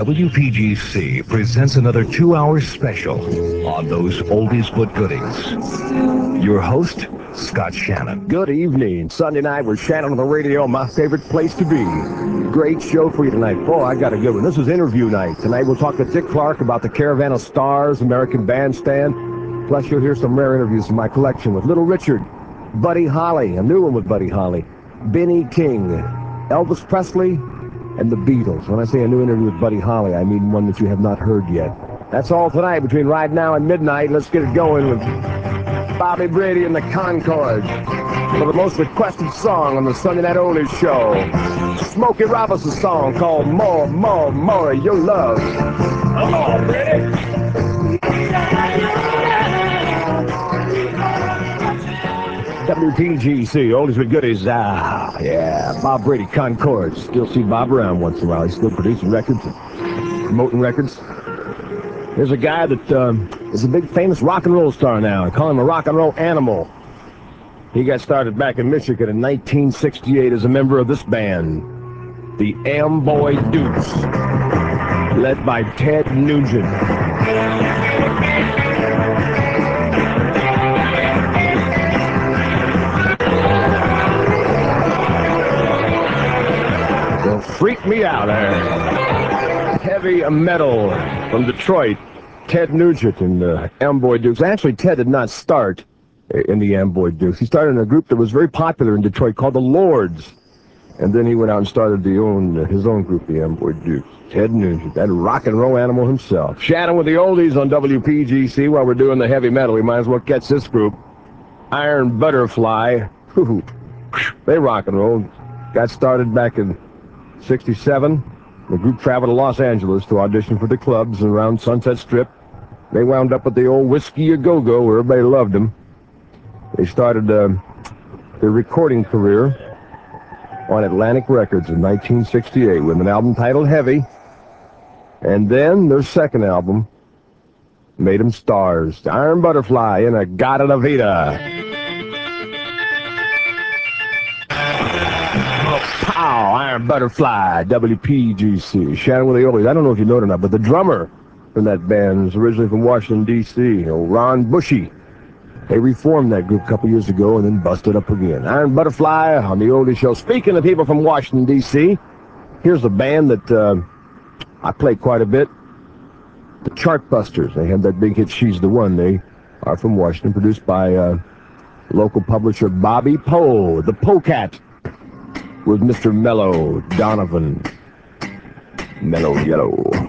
WPGC presents another 2-hour special on those oldies but goodies. Your host, Scott Shannon. Good evening. Sunday night with Shannon on the radio, my favorite place to be. Great show for you tonight. Boy, I got a good one. This is interview night. Tonight we'll talk to Dick Clark about the Caravan of Stars, American Bandstand. Plus you'll hear some rare interviews from my collection with Little Richard, Buddy Holly, a new one with Buddy Holly, Benny King, Elvis Presley, and the Beatles. When I say a new interview with Buddy Holly, I mean one that you have not heard yet. That's all tonight between right now and midnight. Let's get it going with Bobby Brady and the Conchords for the most requested song on the Sunday Night Oldies show. Smokey Robinson's song called More, More, More Your Love. Come on, Brady. WPGC, oldies but goodies. Yeah, Bob Brady, Conchords. Still see Bob around once in a while. He's still producing records and promoting records. There's a guy that is a big famous rock and roll star now. I call him a rock and roll animal. He got started back in Michigan in 1968 as a member of this band, the Amboy Dukes, led by Ted Nugent. Well, freak me out there. Heavy metal from Detroit, Ted Nugent and the Amboy Dukes. Actually, Ted did not start in the Amboy Dukes. He started in a group that was very popular in Detroit called the Lords. And then he went out and started his own group, the Amboy Dukes. Ted Nugent, that rock and roll animal himself. Shannon with the oldies on WPGC. While we're doing the heavy metal, we might as well catch this group. Iron Butterfly. They rock and roll. Got started back in 67. The group traveled to Los Angeles to audition for the clubs around Sunset Strip. They wound up with the old Whiskey A Go-Go, where everybody loved them. They started their recording career on Atlantic Records in 1968 with an album titled Heavy. And then their second album made them stars. Iron Butterfly in A Gata La Vida. Pow! Iron Butterfly, WPGC. Shannon with the oldies. I don't know if you know it or not, but the drummer from that band is originally from Washington, D.C., Ron Bushy. They reformed that group a couple years ago and then busted up again. Iron Butterfly on the oldies show. Speaking of people from Washington, D.C., here's a band that I play quite a bit. The Chartbusters. They had that big hit, She's the One. They are from Washington, produced by local publisher Bobby Poe, the Polecat, with Mr. Mellow Donovan. Mellow Yellow.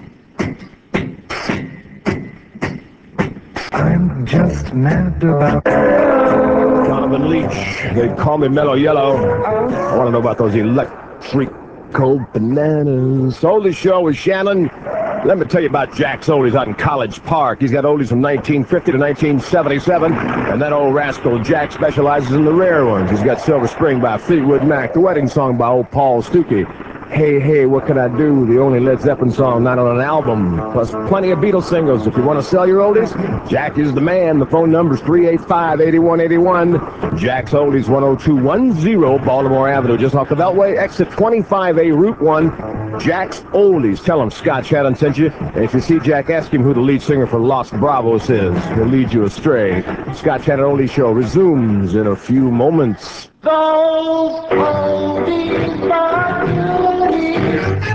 I'm just mad about Donovan Leach. They call me Mellow Yellow. I want to know about those electric cold bananas. Oldies show with Shannon. Let me tell you about Jack's Oldies out in College Park. He's got oldies from 1950 to 1977, and that old rascal Jack specializes in the rare ones. He's got Silver Spring by Fleetwood Mac, the wedding song by old Paul Stuckey, Hey, Hey, What Can I Do, the only Led Zeppelin song not on an album, plus plenty of Beatles singles. If you want to sell your oldies, Jack is the man. The phone number's 385-8181. Jack's Oldies, 10210 Baltimore Avenue, just off the Beltway, exit 25A, Route 1. Jack's Oldies. Tell him Scott Shannon sent you. And if you see Jack, ask him who the lead singer for Los Bravos is. He'll lead you astray. Scott Shannon Oldies Show resumes in a few moments. those oldies but goodies.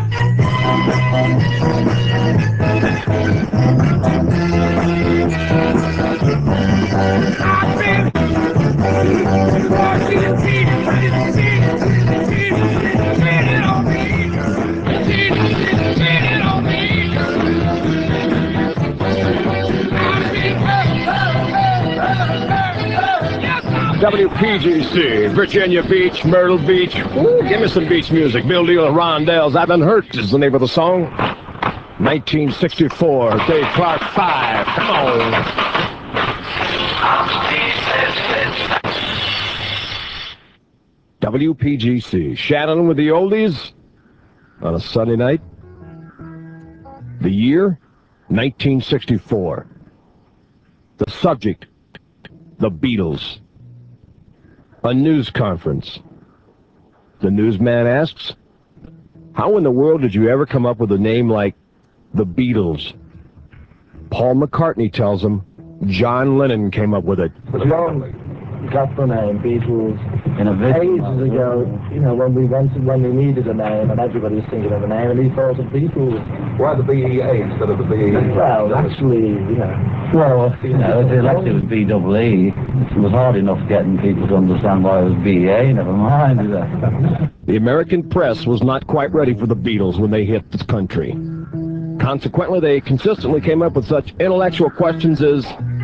I've been walking and cheating on me. Cheating on me. WPGC, Virginia Beach, Myrtle Beach. Ooh, give me some beach music. Bill Deal and Rondell's I've Been Hurt is the name of the song. 1964, Dave Clark 5. Come on. WPGC, Shannon with the oldies on a Sunday night. The year, 1964. The subject, the Beatles. A news conference. The newsman asks, how in the world did you ever come up with a name like the Beatles. Paul McCartney tells him John Lennon came up with it. Got the name Beatles ages ago, you know, when we needed a name and everybody was thinking of a name and he thought of Beatles. Why the BEA instead of the BE? Well, actually, if they elected with BEE, it was hard enough getting people to understand why it was BEA, never mind. The American press was not quite ready for the Beatles when they hit this country. Consequently, they consistently came up with such intellectual questions as,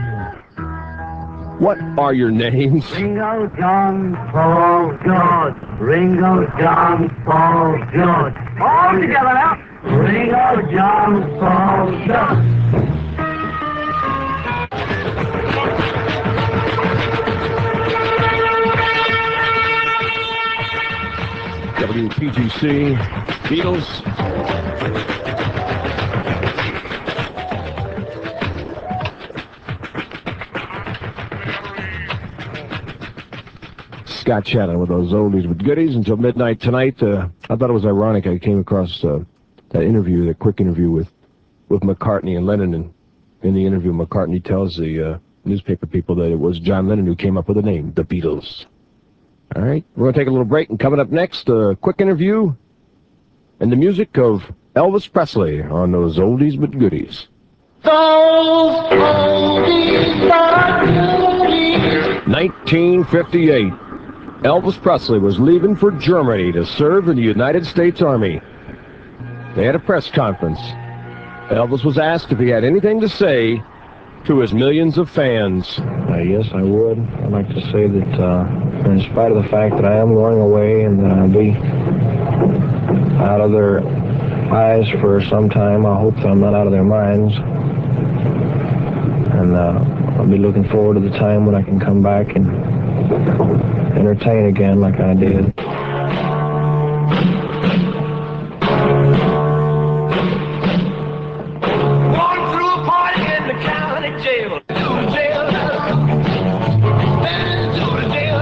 what are your names? Ringo, John, Paul, George. Ringo, John, Paul, George. All together now. Ringo, John, Paul, George. WPGC, Beatles. Scott Shannon with those oldies with goodies until midnight tonight. I thought it was ironic. I came across that interview, that quick interview with McCartney and Lennon. And in the interview, McCartney tells the newspaper people that it was John Lennon who came up with the name, the Beatles. All right, we're going to take a little break, and coming up next, a quick interview and the music of Elvis Presley on those oldies but goodies. Those oldies but goodies. 1958. Elvis Presley was leaving for Germany to serve in the United States Army. They had a press conference. Elvis was asked if he had anything to say to his millions of fans. Yes, I would. I'd like to say that in spite of the fact that I am going away and that I'll be out of their eyes for some time, I hope that I'm not out of their minds. And I'll be looking forward to the time when I can come back and entertain again like I did. Walking through a party in the county jail. To the jail. To the jail.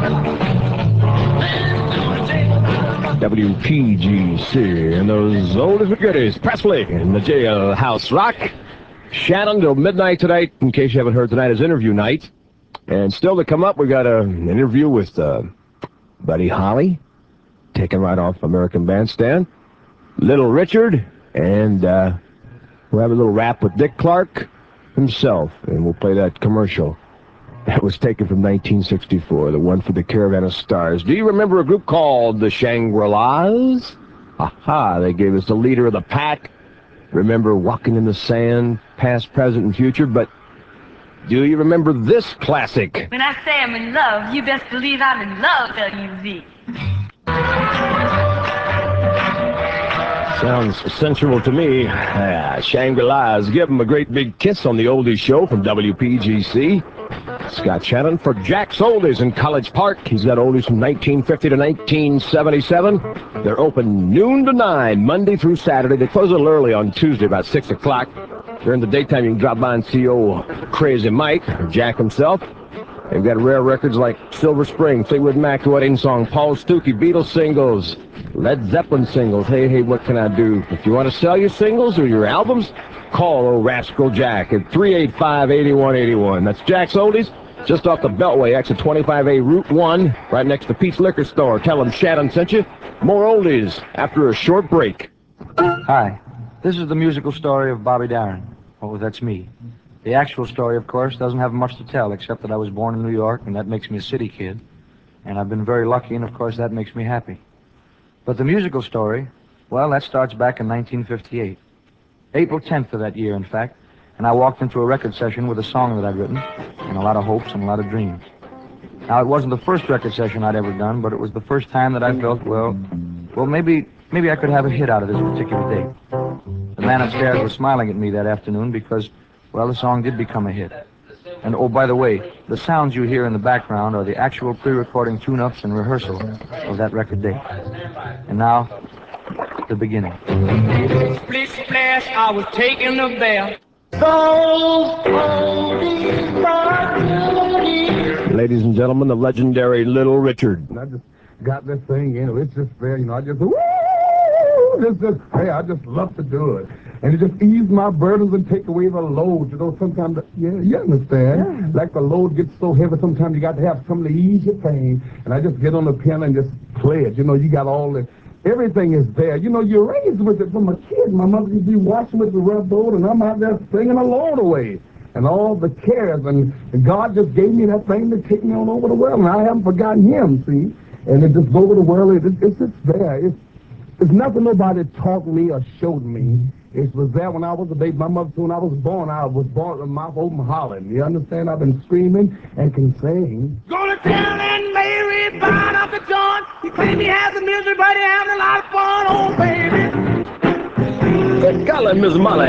WPGC and those oldest but goodies. Presley in the Jailhouse Rock. Shannon till midnight tonight, in case you haven't heard tonight, is interview night. And still to come up, we got an interview with Buddy Holly, taken right off American Bandstand. Little Richard, and we'll have a little rap with Dick Clark himself, and we'll play that commercial that was taken from 1964, the one for the Caravan of Stars. Do you remember a group called the Shangri-Las? Aha, they gave us the leader of the pack. Remember Walking in the Sand, past, present, and future, but do you remember this classic? When I say I'm in love, you best believe I'm in love, W.Z. Sounds sensual to me. Shangri-Las. Give them a great big kiss on the Oldies Show from WPGC. Scott Shannon for Jack's Oldies in College Park. He's got oldies from 1950 to 1977. They're open noon to 9, Monday through Saturday. They close a little early on Tuesday, about 6 o'clock. During the daytime, you can drop by and see old Crazy Mike, or Jack himself. They've got rare records like Silver Spring, Fleetwood Mac, The Wedding Song, Paul Stookie, Beatles singles, Led Zeppelin singles. Hey, what can I do? If you want to sell your singles or your albums, call old Rascal Jack at 385-8181. That's Jack's Oldies, just off the Beltway, exit 25A, Route 1, right next to Pete's Liquor Store. Tell them Shannon sent you. More oldies after a short break. Hi, this is the musical story of Bobby Darin. Oh, that's me. The actual story, of course, doesn't have much to tell, except that I was born in New York, and that makes me a city kid. And I've been very lucky, and of course that makes me happy. But the musical story, well, that starts back in 1958. April 10th of that year, in fact, and I walked into a record session with a song that I'd written, and a lot of hopes and a lot of dreams. Now, it wasn't the first record session I'd ever done, but it was the first time that I felt, well, maybe I could have a hit out of this particular date. The man upstairs was smiling at me that afternoon because, well, the song did become a hit. And, oh, by the way, the sounds you hear in the background are the actual pre-recording tune-ups and rehearsal of that record date. And now, the beginning. Splish splash, I was taking a bath. Ladies and gentlemen, the legendary Little Richard. And I just got this thing, it's just there, I just, hey, I just love to do it. And it just ease my burdens and take away the load. You know, sometimes, you understand. Like the load gets so heavy, sometimes you got to have something to ease your pain. And I just get on the piano and just play it. You know, you got all the, everything is there. You know, you're raised with it from a kid. My mother used to be watching with the rub load, and I'm out there singing a load away. And all the cares, and God just gave me that thing to take me all over the world, and I haven't forgotten Him, see? And it just go over the world, it's there. It's nothing nobody taught me or showed me. It was there when I was a baby. My mother, when I was born with my mouth open hollering. You understand? I've been screaming and can sing. Gonna tell Aunt Mary about Uncle John. He claimed he has a misery, but he having a lot of fun, oh baby. Good golly, Miss Molly.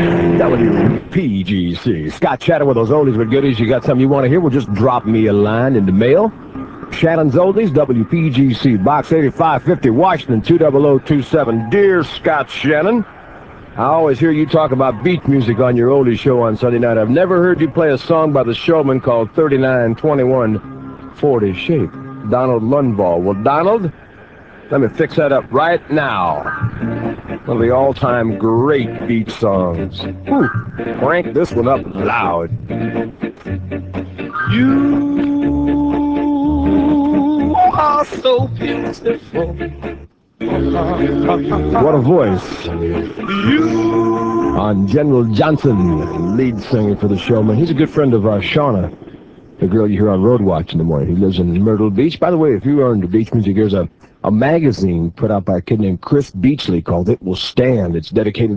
WPGC. Scott chatting with those oldies but goodies. You got something you want to hear? Well, just drop me a line in the mail. Shannon's Oldies, WPGC, Box 8550, Washington, 20027. Dear Scott Shannon, I always hear you talk about beat music on your oldies show on Sunday night. I've never heard you play a song by the Showman called 392140 Shape. Donald Lundvall. Well, Donald, let me fix that up right now. One of the all-time great beat songs. Ooh, crank this one up loud. You are so beautiful. What a voice. On General Johnson, lead singer for the Showman. He's a good friend of Shauna, the girl you hear on Road Watch in the morning. He lives in Myrtle Beach. By the way, if you are into beach music, there's a magazine put out by a kid named Chris Beachley called It Will Stand. It's dedicated